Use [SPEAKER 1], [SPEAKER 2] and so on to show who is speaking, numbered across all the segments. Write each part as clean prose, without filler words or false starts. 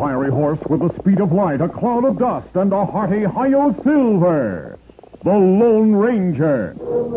[SPEAKER 1] fiery horse with the speed of light, a cloud of dust, and a hearty Hi-Yo Silver, the Lone Ranger.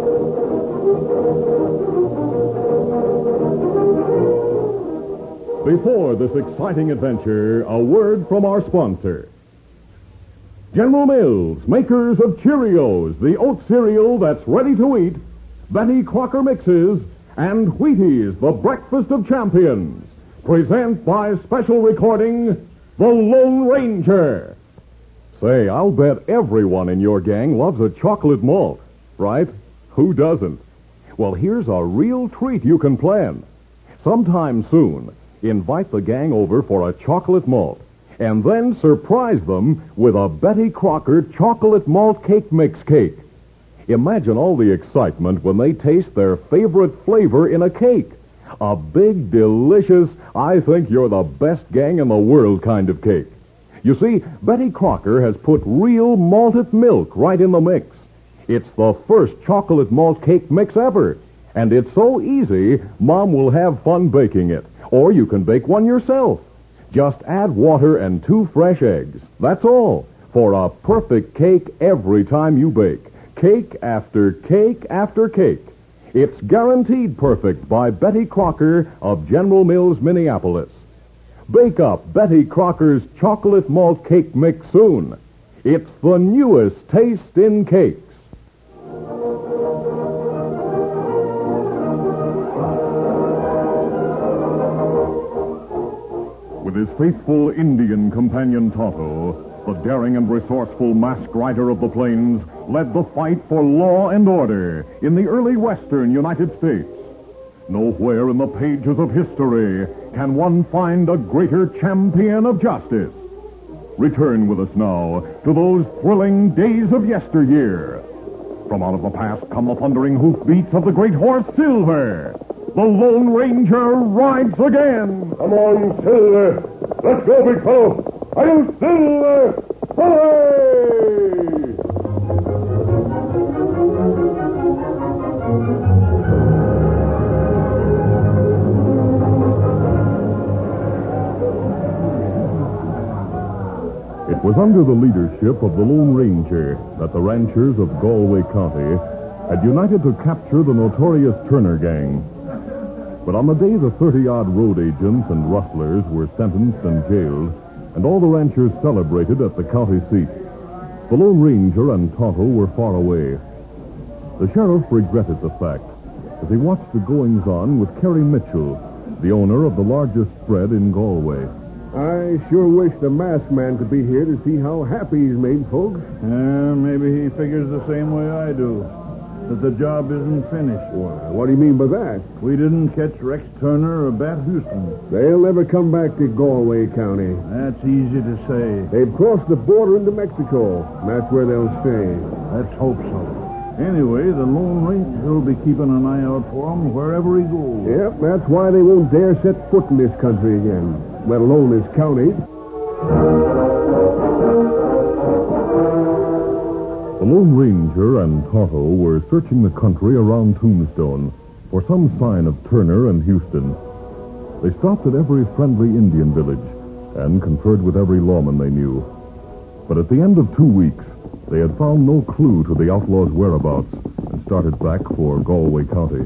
[SPEAKER 1] Before this exciting adventure, a word from our sponsor. General Mills, makers of Cheerios, the oat cereal that's ready to eat, Betty Crocker Mixes, and Wheaties, the breakfast of champions, present by special recording, The Lone Ranger. Say, I'll bet everyone in your gang loves a chocolate malt, right? Who doesn't? Well, here's a real treat you can plan. Sometime soon, invite the gang over for a chocolate malt, and then surprise them with a Betty Crocker chocolate malt cake mix cake. Imagine all the excitement when they taste their favorite flavor in a cake. A big, delicious, I think you're the best gang in the world kind of cake. You see, Betty Crocker has put real malted milk right in the mix. It's the first chocolate malt cake mix ever, and it's so easy, Mom will have fun baking it. Or you can bake one yourself. Just add water and 2 fresh eggs. That's all, for a perfect cake every time you bake. Cake after cake after cake. It's guaranteed perfect by Betty Crocker of General Mills, Minneapolis. Bake up Betty Crocker's chocolate malt cake mix soon. It's the newest taste in cakes. With his faithful Indian companion Tonto, the daring and resourceful masked rider of the plains led the fight for law and order in the early western United States. Nowhere in the pages of history can one find a greater champion of justice. Return with us now to those thrilling days of yesteryear. From out of the past come the thundering hoofbeats of the great horse Silver. The Lone Ranger rides again.
[SPEAKER 2] Come on, Silver. Let's go, big fellow. Are you Silver? Hooray!
[SPEAKER 1] It was under the leadership of the Lone Ranger that the ranchers of Galway County had united to capture the notorious Turner gang. But on the day the 30-odd road agents and rustlers were sentenced and jailed, and all the ranchers celebrated at the county seat, the Lone Ranger and Tonto were far away. The sheriff regretted the fact as he watched the goings-on with Kerry Mitchell, the owner of the largest spread in Galway.
[SPEAKER 2] I sure wish the masked man could be here to see how happy he's made folks.
[SPEAKER 3] Maybe he figures the same way I do, that the job isn't finished.
[SPEAKER 2] Why, what do you mean by that?
[SPEAKER 3] We didn't catch Rex Turner or Bat Houston.
[SPEAKER 2] They'll never come back to Galway County.
[SPEAKER 3] That's easy to say.
[SPEAKER 2] They've crossed the border into Mexico. That's where they'll stay.
[SPEAKER 3] Let's hope so. Anyway, the Lone Ranger will be keeping an eye out for him wherever he goes.
[SPEAKER 2] Yep, that's why they won't dare set foot in this country again, let alone this county.
[SPEAKER 1] The Lone Ranger and Tonto were searching the country around Tombstone for some sign of Turner and Houston. They stopped at every friendly Indian village and conferred with every lawman they knew. But at the end of 2 weeks, they had found no clue to the outlaws' whereabouts and started back for Galway County.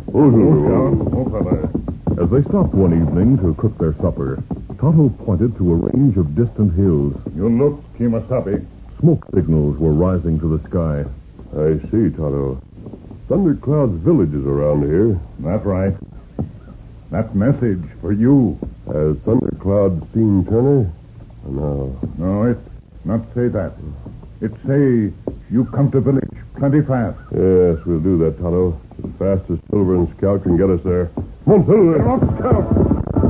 [SPEAKER 1] As they stopped one evening to cook their supper, Tonto pointed to a range of distant hills.
[SPEAKER 2] You look, Kimasabi.
[SPEAKER 1] Smoke signals were rising to the sky.
[SPEAKER 2] I see, Tonto. Thundercloud's village is around here.
[SPEAKER 4] That's right. That message for you.
[SPEAKER 2] Has Thundercloud seen Turner? No.
[SPEAKER 4] No, it not say that. It say you come to village plenty fast.
[SPEAKER 2] Yes, we'll do that, Tonto. As fast as Silver and Scout can get us there. Come on, Silver.
[SPEAKER 4] Come on, Scout.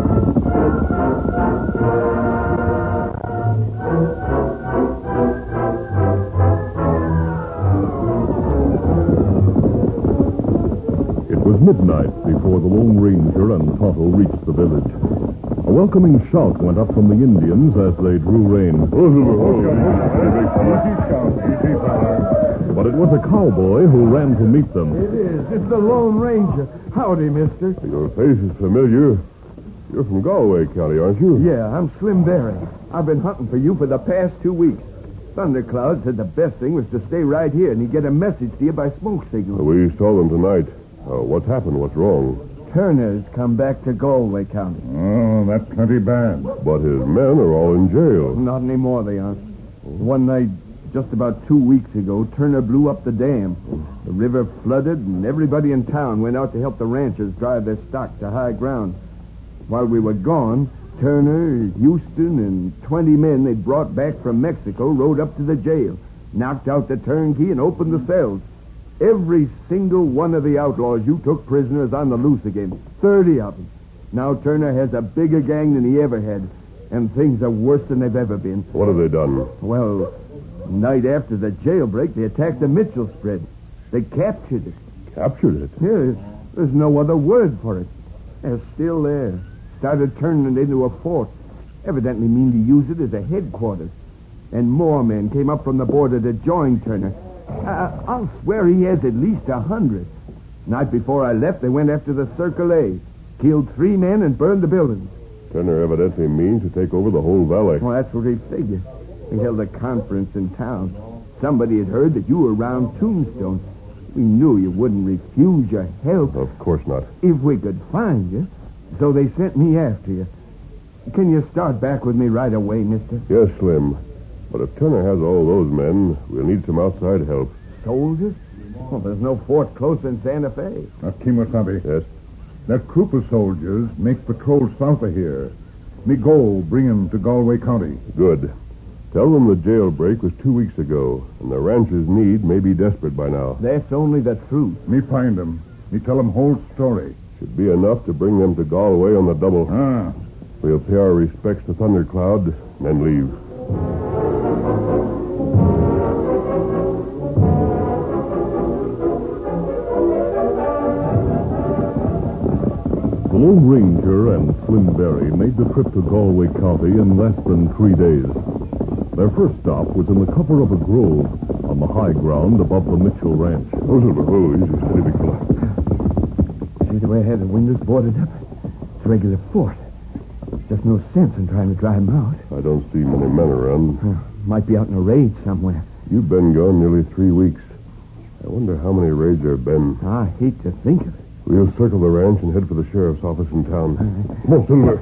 [SPEAKER 1] It was midnight before the Lone Ranger and Tonto reached the village. A welcoming shout went up from the Indians as they drew rein. But it was a cowboy who ran to meet them.
[SPEAKER 3] It is. It's the Lone Ranger. Howdy, mister.
[SPEAKER 2] Your face is familiar. You're from Galway County, aren't you?
[SPEAKER 5] Yeah, I'm Slim Berry. I've been hunting for you for the past 2 weeks. Thundercloud said the best thing was to stay right here, and he'd get a message to you by smoke signal.
[SPEAKER 2] We saw them tonight. What's happened? What's wrong?
[SPEAKER 5] Turner's come back to Galway County.
[SPEAKER 4] Oh, that's plenty bad.
[SPEAKER 2] But his men are all in jail.
[SPEAKER 5] Not anymore, they aren't. One night, just about 2 weeks ago, Turner blew up the dam. The river flooded, and everybody in town went out to help the ranchers drive their stock to high ground. While we were gone, Turner, Houston, and 20 men they'd brought back from Mexico rode up to the jail, knocked out the turnkey, and opened the cells. Every single one of the outlaws you took prisoner is on the loose again. 30 of them. Now Turner has a bigger gang than he ever had, and things are worse than they've ever been.
[SPEAKER 2] What have they done?
[SPEAKER 5] Well, night after the jailbreak, they attacked the Mitchell spread. They captured it.
[SPEAKER 2] Captured it?
[SPEAKER 5] Yeah, there's no other word for it. They're still there. Started turning it into a fort. Evidently mean to use it as a headquarters. And more men came up from the border to join Turner. I'll swear he has at least 100. Night before I left, they went after the Circle A. Killed 3 men and burned the buildings.
[SPEAKER 2] Turner evidently means to take over the whole valley.
[SPEAKER 5] Well, that's what he figured. We held a conference in town. Somebody had heard that you were around Tombstone. We knew you wouldn't refuse your help.
[SPEAKER 2] Of course not.
[SPEAKER 5] If we could find you. So they sent me after you. Can you start back with me right away, mister?
[SPEAKER 2] Yes, Slim. But if Turner has all those men, we'll need some outside help.
[SPEAKER 5] Soldiers? Well, there's no fort closer than Santa Fe.
[SPEAKER 4] Kimosabe.
[SPEAKER 2] Yes?
[SPEAKER 4] That troop of soldiers makes patrols south of here. Me goal, bring 'em to Galway County.
[SPEAKER 2] Good. Tell them the jailbreak was 2 weeks ago, and the rancher's need may be desperate by now.
[SPEAKER 5] That's only the truth.
[SPEAKER 4] Me find 'em. Me tell 'em whole story.
[SPEAKER 2] Should be enough to bring them to Galway on the double. We'll pay our respects to Thundercloud and then leave.
[SPEAKER 1] The Lone Ranger and Slim Berry made the trip to Galway County in less than 3 days. Their first stop was in the cover of a grove on the high ground above the Mitchell Ranch.
[SPEAKER 2] Easy, steady, big fella.
[SPEAKER 5] See the way I had the windows boarded up? It's a regular fort. There's no sense in trying to drive them out.
[SPEAKER 2] I don't see many men around.
[SPEAKER 5] Might be out in a raid somewhere.
[SPEAKER 2] You've been gone nearly 3 weeks. I wonder how many raids there have been.
[SPEAKER 5] I hate to think of it.
[SPEAKER 2] We'll circle the ranch and head for the sheriff's office in town. Come on, Silver.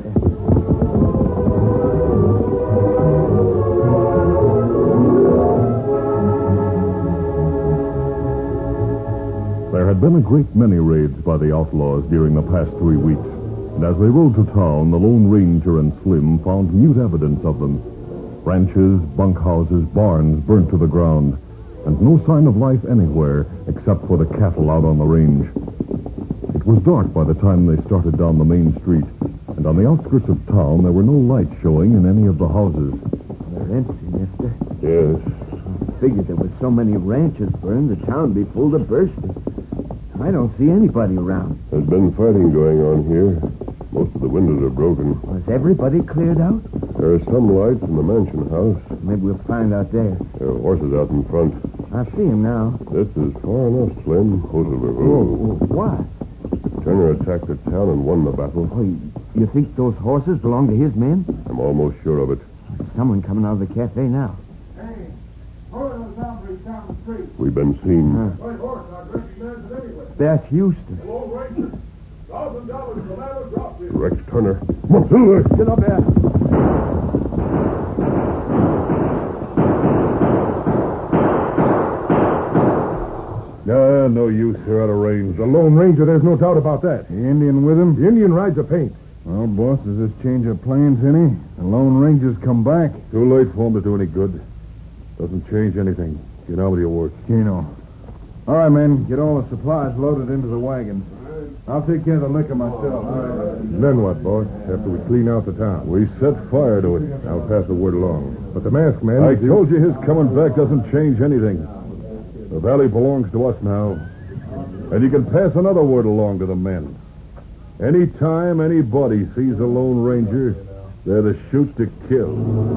[SPEAKER 1] There had been a great many raids by the outlaws during the past 3 weeks. And as they rode to town, the Lone Ranger and Slim found mute evidence of them. Ranches, bunkhouses, barns burnt to the ground, and no sign of life anywhere except for the cattle out on the range. It was dark by the time they started down the main street, and on the outskirts of town there were no lights showing in any of the houses.
[SPEAKER 5] They're empty, mister.
[SPEAKER 2] Yes.
[SPEAKER 5] I figured there were so many ranches burned, the town would be full to bursting. I don't see anybody around.
[SPEAKER 2] There's been fighting going on here. Most of the windows are broken.
[SPEAKER 5] Was everybody cleared out?
[SPEAKER 2] There are some lights in the mansion house.
[SPEAKER 5] Maybe we'll find out there.
[SPEAKER 2] There are horses out in front.
[SPEAKER 5] I see him now.
[SPEAKER 2] This is far enough, Slim.
[SPEAKER 5] What?
[SPEAKER 2] Turner attacked the town and won the battle.
[SPEAKER 5] Oh, you think those horses belong to his men?
[SPEAKER 2] I'm almost sure of it.
[SPEAKER 5] There's someone coming out of the cafe now.
[SPEAKER 6] Hey, hold those hombres down the street.
[SPEAKER 2] We've been seen.
[SPEAKER 6] White horse, I'd recognize it anyway.
[SPEAKER 5] That's Houston.
[SPEAKER 6] Lone Ranger, $1,000 the man who dropped it.
[SPEAKER 2] Rex Turner. Come on, Silver.
[SPEAKER 5] Get up there.
[SPEAKER 2] No use. They're out of range. The Lone Ranger, there's no doubt about that.
[SPEAKER 4] The Indian with him?
[SPEAKER 2] The Indian rides a paint.
[SPEAKER 4] Well, boss, does this change our plans any? The Lone Ranger's come back.
[SPEAKER 2] Too late for him to do any good. Doesn't change anything. Get on with your work.
[SPEAKER 4] Keno.
[SPEAKER 3] All right, men. Get all the supplies loaded into the wagons. I'll take care of the liquor myself.
[SPEAKER 2] Then what, boss? After we clean out the town? We set fire to it. I'll pass the word along. But the masked man... I told you his coming back doesn't change anything. The valley belongs to us now. And you can pass another word along to the men. Anytime anybody sees a Lone Ranger, they're the shoots to kill.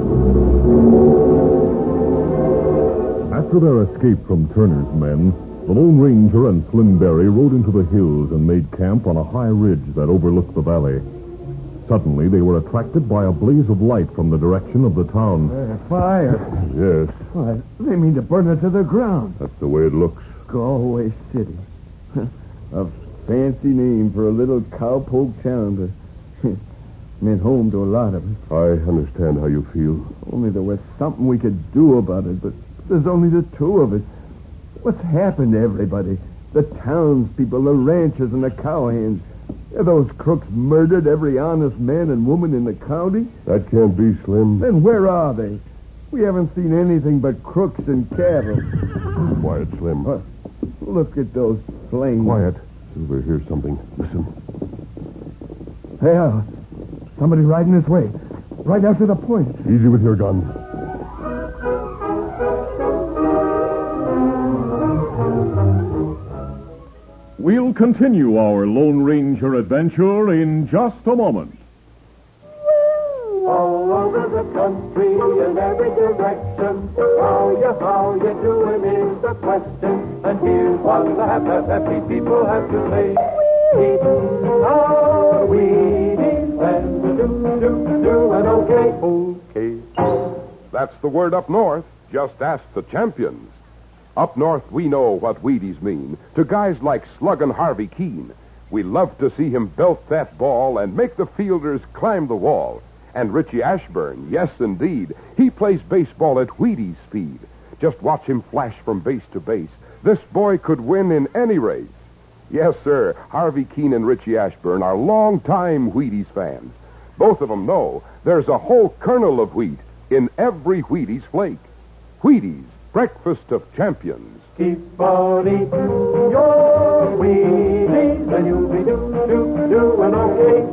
[SPEAKER 1] After their escape from Turner's men, the Lone Ranger and Slim Berry rode into the hills and made camp on a high ridge that overlooked the valley. Suddenly, they were attracted by a blaze of light from the direction of the town.
[SPEAKER 5] Fire.
[SPEAKER 2] Yes,
[SPEAKER 5] Why, they mean to burn it to the ground.
[SPEAKER 2] that's the way it looks.
[SPEAKER 5] Galway City. A fancy name for a little cowpoke town, but meant home to a lot of us.
[SPEAKER 2] I understand how you feel.
[SPEAKER 5] Only there was something we could do about it, but there's only the two of us. What's happened to everybody? The townspeople, the ranchers, and the cowhands. Have those crooks murdered every honest man and woman in the county?
[SPEAKER 2] That can't be, Slim.
[SPEAKER 5] Then where are they? We haven't seen anything but crooks and cattle.
[SPEAKER 2] Quiet, Slim.
[SPEAKER 5] Look at those flames.
[SPEAKER 2] Quiet. Silver hears something. Listen.
[SPEAKER 5] There. Somebody riding this way. Right after the point.
[SPEAKER 2] Easy with your gun.
[SPEAKER 1] We'll continue our Lone Ranger adventure in just a moment.
[SPEAKER 7] All over the country in every direction, how you doing is the question. And here's what the happy people have to say. Eating our Wheaties and doing okay.
[SPEAKER 8] That's the word up north. Just ask the champions. Up north, we know what Wheaties mean. To guys like Slug and Harvey Keene, we love to see him belt that ball and make the fielders climb the wall. And Richie Ashburn, yes, indeed, he plays baseball at Wheaties speed. Just watch him flash from base to base. This boy could win in any race. Yes, sir, Harvey Keene and Richie Ashburn are longtime Wheaties fans. Both of them know there's a whole kernel of wheat in every Wheaties flake. Wheaties, breakfast of champions.
[SPEAKER 7] Keep on eating your Wheaties and you'll be doing okay.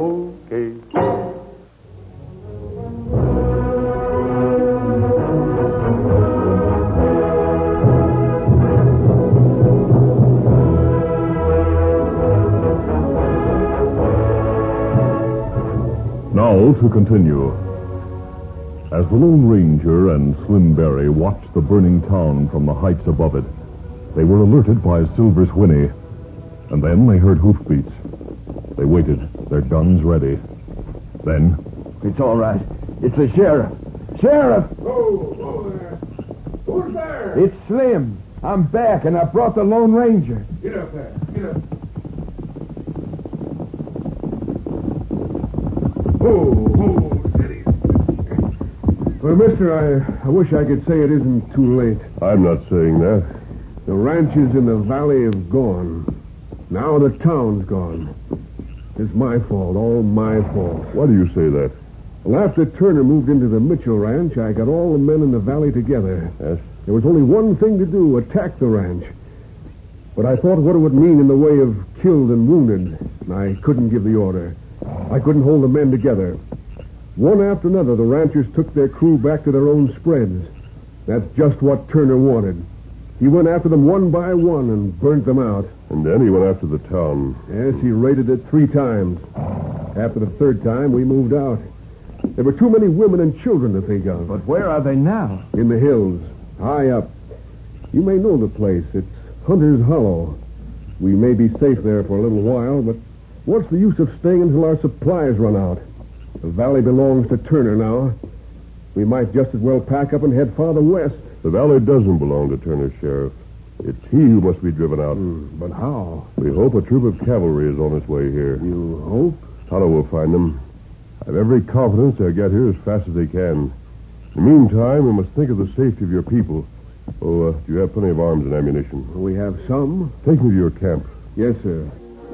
[SPEAKER 1] Now to continue. As the Lone Ranger and Slim Berry watched the burning town from the heights above it, they were alerted by Silver's whinny, and then they heard hoofbeats. They waited, their guns ready. Then...
[SPEAKER 5] It's all right. It's the sheriff. Sheriff!
[SPEAKER 6] Whoa there. Who's there?
[SPEAKER 5] It's Slim. I'm back, and I brought the Lone Ranger.
[SPEAKER 6] Get up there. Get up.
[SPEAKER 4] Whoa, steady. Well, mister, I wish I could say it isn't too late.
[SPEAKER 2] I'm not saying that.
[SPEAKER 4] The ranches in the valley have gone. Now the town's gone. It's my fault, all my fault.
[SPEAKER 2] Why do you say that?
[SPEAKER 4] Well, after Turner moved into the Mitchell Ranch, I got all the men in the valley together.
[SPEAKER 2] Yes?
[SPEAKER 4] There was only one thing to do, attack the ranch. But I thought what it would mean in the way of killed and wounded, and I couldn't give the order. I couldn't hold the men together. One after another, the ranchers took their crew back to their own spreads. That's just what Turner wanted. He went after them one by one and burnt them out.
[SPEAKER 2] And then he went after the town.
[SPEAKER 4] Yes, he raided it 3 times. After the 3rd time, we moved out. There were too many women and children to think of.
[SPEAKER 5] But where are they now?
[SPEAKER 4] In the hills, high up. You may know the place. It's Hunter's Hollow. We may be safe there for a little while, but what's the use of staying until our supplies run out? The valley belongs to Turner now. We might just as well pack up and head farther west.
[SPEAKER 2] The valley doesn't belong to Turner, Sheriff. It's he who must be driven out.
[SPEAKER 4] But how?
[SPEAKER 2] We hope a troop of cavalry is on its way here.
[SPEAKER 4] You hope?
[SPEAKER 2] Tonto will find them. I have every confidence they'll get here as fast as they can. In the meantime, we must think of the safety of your people. Oh, do you have plenty of arms and ammunition?
[SPEAKER 4] We have some.
[SPEAKER 2] Take me to your camp.
[SPEAKER 4] Yes, sir.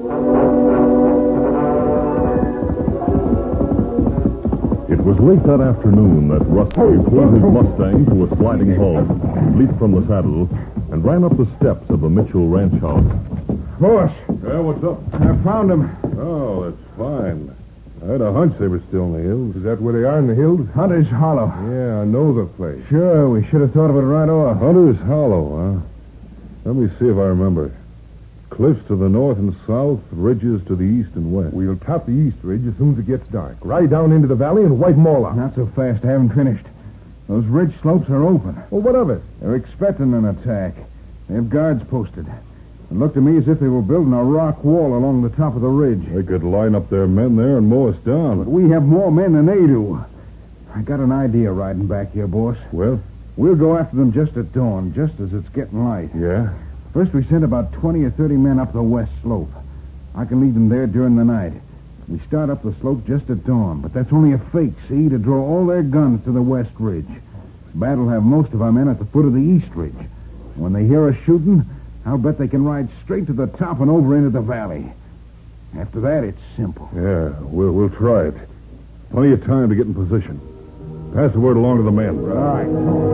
[SPEAKER 1] It was late that afternoon that Rusty pulled his Mustang to a sliding halt, leaped from the saddle, and ran up the steps of the Mitchell ranch house.
[SPEAKER 4] Boss.
[SPEAKER 2] Yeah, what's up?
[SPEAKER 4] I found them.
[SPEAKER 2] Oh, that's fine. I had a hunch they were still in the hills.
[SPEAKER 4] Is that where they are in the hills?
[SPEAKER 2] Hunter's Hollow.
[SPEAKER 4] Yeah, I know the place.
[SPEAKER 2] Sure, we should have thought of it right off. Hunter's Hollow, huh? Let me see if I remember. Cliffs to the north and south, ridges to the east and west.
[SPEAKER 4] We'll top the east ridge as soon as it gets dark. Ride down into the valley and wipe them all out.
[SPEAKER 9] Not so fast. I haven't finished. Those ridge slopes are open.
[SPEAKER 4] Well, what of it?
[SPEAKER 9] They're expecting an attack. They have guards posted. It looked to me as if they were building a rock wall along the top of the ridge.
[SPEAKER 2] They could line up their men there and mow us down.
[SPEAKER 9] But we have more men than they do. I got an idea riding back here, boss.
[SPEAKER 2] Well?
[SPEAKER 9] We'll go after them just at dawn, just as it's getting light.
[SPEAKER 2] Yeah?
[SPEAKER 9] First, we send about 20 or 30 men up the west slope. I can lead them there during the night. We start up the slope just at dawn, but that's only a fake, see, to draw all their guns to the west ridge. Bat will have most of our men at the foot of the east ridge. When they hear us shooting, I'll bet they can ride straight to the top and over into the valley. After that, it's simple.
[SPEAKER 2] Yeah, we'll try it. Plenty of time to get in position. Pass the word along to the men.
[SPEAKER 9] Right.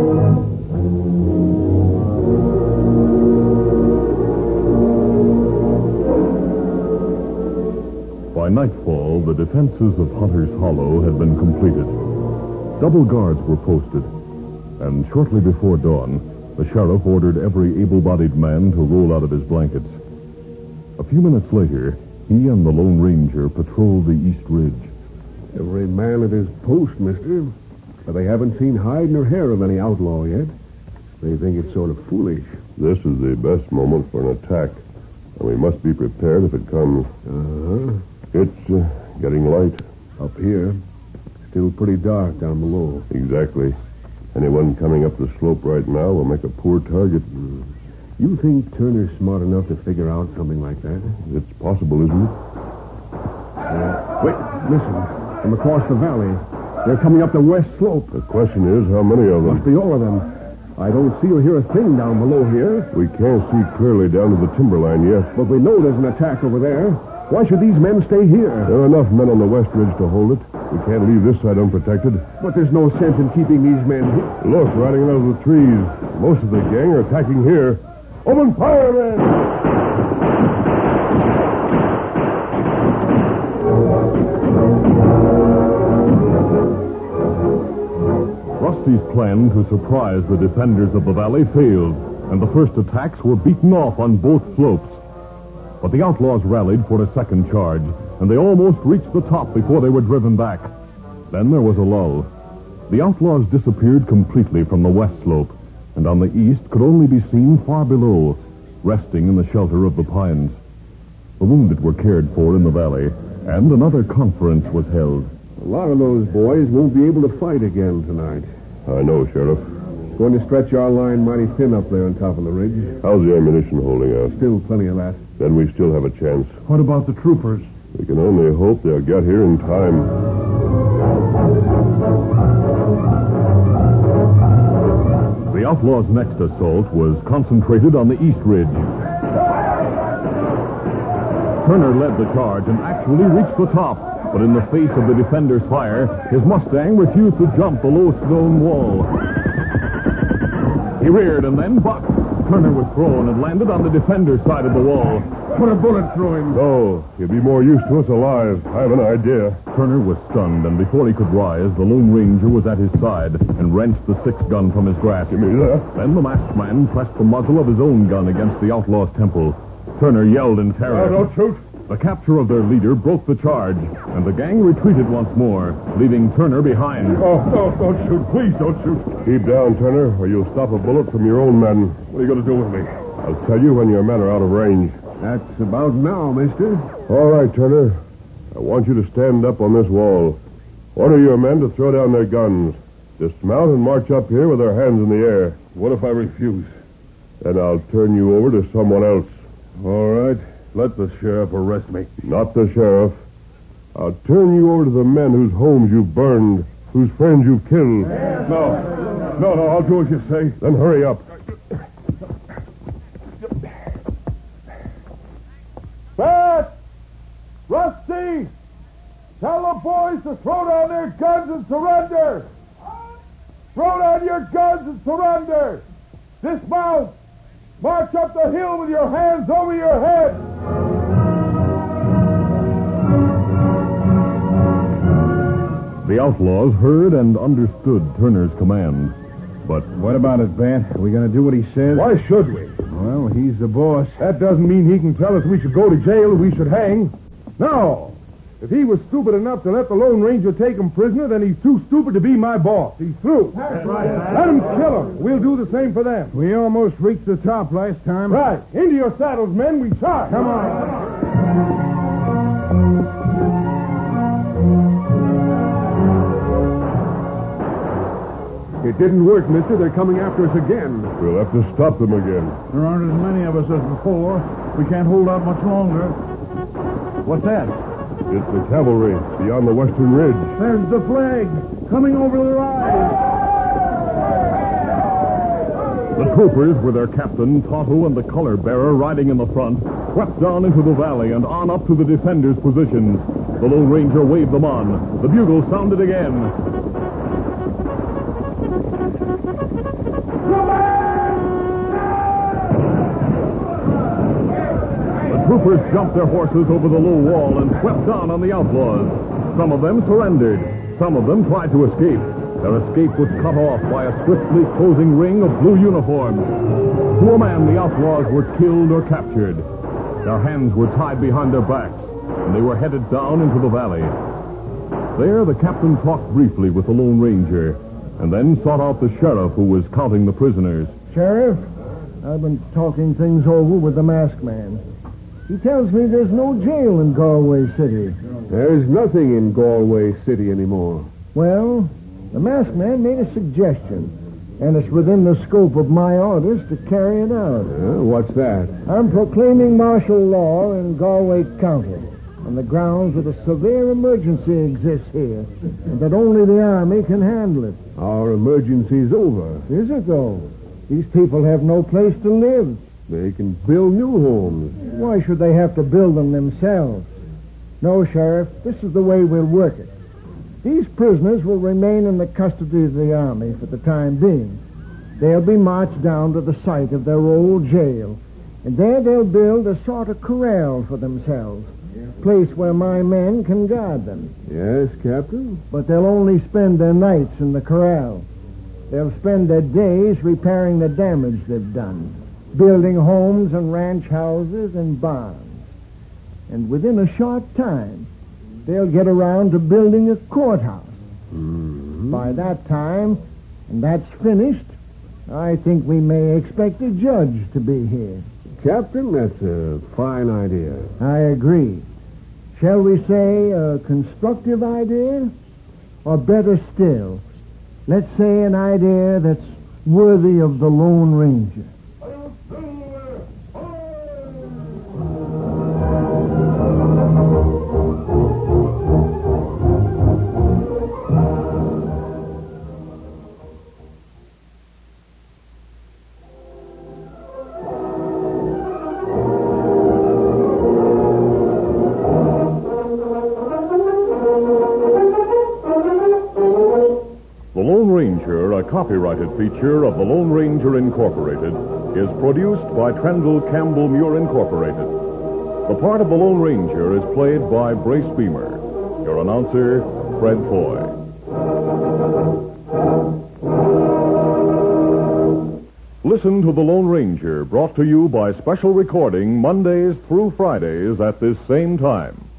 [SPEAKER 1] By nightfall, the defenses of Hunter's Hollow had been completed. Double guards were posted, and shortly before dawn, the sheriff ordered every able-bodied man to roll out of his blankets. A few minutes later, he and the Lone Ranger patrolled the East Ridge.
[SPEAKER 4] Every man at his post, mister. But they haven't seen hide nor hair of any outlaw yet. They think it's sort of foolish.
[SPEAKER 2] This is the best moment for an attack, and we must be prepared if it comes.
[SPEAKER 4] Uh-huh.
[SPEAKER 2] It's getting light.
[SPEAKER 4] Up here. Still pretty dark down below.
[SPEAKER 2] Exactly. Anyone coming up the slope right now will make a poor target.
[SPEAKER 4] You think Turner's smart enough to figure out something like that?
[SPEAKER 2] It's possible, isn't it?
[SPEAKER 4] Wait, listen. From across the valley. They're coming up the west slope.
[SPEAKER 2] The question is, how many of them?
[SPEAKER 4] Must be all of them. I don't see or hear a thing down below here.
[SPEAKER 2] We can't see clearly down to the timberline yet.
[SPEAKER 4] But we know there's an attack over there. Why should these men stay here?
[SPEAKER 2] There are enough men on the west ridge to hold it. We can't leave this side unprotected.
[SPEAKER 4] But there's no sense in keeping these men here.
[SPEAKER 2] Look, riding out of the trees. Most of the gang are attacking here. Open fire, men!
[SPEAKER 1] Rusty's plan to surprise the defenders of the valley failed, and the first attacks were beaten off on both slopes. But the outlaws rallied for a second charge, and they almost reached the top before they were driven back. Then there was a lull. The outlaws disappeared completely from the west slope, and on the east could only be seen far below, resting in the shelter of the pines. The wounded were cared for in the valley, and another conference was held.
[SPEAKER 4] A lot of those boys won't be able to fight again tonight.
[SPEAKER 2] I know, Sheriff.
[SPEAKER 4] It's going to stretch our line mighty thin up there on top of the ridge.
[SPEAKER 2] How's the ammunition holding out?
[SPEAKER 4] Still plenty of that.
[SPEAKER 2] Then we still have a chance.
[SPEAKER 9] What about the troopers?
[SPEAKER 2] We can only hope they'll get here in time.
[SPEAKER 1] The outlaws' next assault was concentrated on the east ridge. Turner led the charge and actually reached the top, but in the face of the defenders' fire, his Mustang refused to jump the low stone wall. He reared and then bucked. Turner was thrown and landed on the defender's side of the wall.
[SPEAKER 4] Put a bullet through him.
[SPEAKER 2] No, he'd be more use to us alive. I have an idea.
[SPEAKER 1] Turner was stunned, and before he could rise, the Lone Ranger was at his side and wrenched the six-gun from his grasp.
[SPEAKER 2] Give me that.
[SPEAKER 1] Then the masked man pressed the muzzle of his own gun against the outlaw's temple. Turner yelled in terror.
[SPEAKER 2] No, don't shoot.
[SPEAKER 1] The capture of their leader broke the charge, and the gang retreated once more, leaving Turner behind.
[SPEAKER 2] Oh, no, don't shoot. Please don't shoot. Keep down, Turner, or you'll stop a bullet from your own men. What are you going to do with me? I'll tell you when your men are out of range.
[SPEAKER 4] That's about now, mister.
[SPEAKER 2] All right, Turner. I want you to stand up on this wall. Order your men to throw down their guns. Dismount and march up here with their hands in the air. What if I refuse? Then I'll turn you over to someone else. All right. Let the sheriff arrest me. Not the sheriff. I'll turn you over to the men whose homes you've burned, whose friends you've killed. No, I'll do as you say. Then hurry up.
[SPEAKER 6] Bat! Rusty! Tell the boys to throw down their guns and surrender! Throw down your guns and surrender! Dismount! March up the hill with your hands over your head!
[SPEAKER 1] The outlaws heard and understood Turner's command. But
[SPEAKER 9] What about it, Bat? Are we going to do what he says?
[SPEAKER 2] Why should we?
[SPEAKER 9] Well, he's the boss.
[SPEAKER 2] That doesn't mean he can tell us we should go to jail or we should hang. No.
[SPEAKER 6] If he was stupid enough to let the Lone Ranger take him prisoner, then he's too stupid to be my boss. He's through.
[SPEAKER 3] That's right.
[SPEAKER 6] Let him kill him. We'll do the same for them.
[SPEAKER 9] We almost reached the top last time.
[SPEAKER 6] Right. Into your saddles, men. We charge.
[SPEAKER 9] Come on.
[SPEAKER 4] It didn't work, mister. They're coming after us again.
[SPEAKER 2] We'll have to stop them again.
[SPEAKER 3] There aren't as many of us as before. We can't hold out much longer. What's that?
[SPEAKER 2] It's the cavalry beyond the western ridge.
[SPEAKER 3] There's the flag coming over the rise.
[SPEAKER 1] The troopers, with their captain, Tonto, and the color bearer riding in the front, swept down into the valley and on up to the defenders' positions. The Lone Ranger waved them on. The bugle sounded again. Troopers jumped their horses over the low wall and swept down on the outlaws. Some of them surrendered. Some of them tried to escape. Their escape was cut off by a swiftly closing ring of blue uniforms. To a man, the outlaws were killed or captured. Their hands were tied behind their backs, and they were headed down into the valley. There, the captain talked briefly with the Lone Ranger, and then sought out the sheriff who was counting the prisoners.
[SPEAKER 10] Sheriff, I've been talking things over with the masked man. He tells me there's no jail in Galway City.
[SPEAKER 4] There's nothing in Galway City anymore.
[SPEAKER 10] Well, the masked man made a suggestion, and it's within the scope of my orders to carry it out.
[SPEAKER 4] What's that?
[SPEAKER 10] I'm proclaiming martial law in Galway County on the grounds that a severe emergency exists here and that only the Army can handle it.
[SPEAKER 4] Our emergency's over.
[SPEAKER 10] Is it, though? These people have no place to live.
[SPEAKER 4] They can build new homes.
[SPEAKER 10] Why should they have to build them themselves? No, Sheriff, this is the way we'll work it. These prisoners will remain in the custody of the Army for the time being. They'll be marched down to the site of their old jail, and there they'll build a sort of corral for themselves, a place where my men can guard them.
[SPEAKER 4] Yes, Captain?
[SPEAKER 10] But they'll only spend their nights in the corral. They'll spend their days repairing the damage they've done, building homes and ranch houses and barns. And within a short time, they'll get around to building a courthouse.
[SPEAKER 4] Mm-hmm.
[SPEAKER 10] By that time, and that's finished, I think we may expect a judge to be here.
[SPEAKER 4] Captain, that's a fine idea.
[SPEAKER 10] I agree. Shall we say a constructive idea? Or better still, let's say an idea that's worthy of the Lone Ranger.
[SPEAKER 1] Copyrighted feature of the Lone Ranger Incorporated is produced by Trendle Campbell Muir Incorporated. The part of the Lone Ranger is played by Brace Beamer. Your announcer, Fred Foy. Listen to the Lone Ranger, brought to you by special recording Mondays through Fridays at this same time.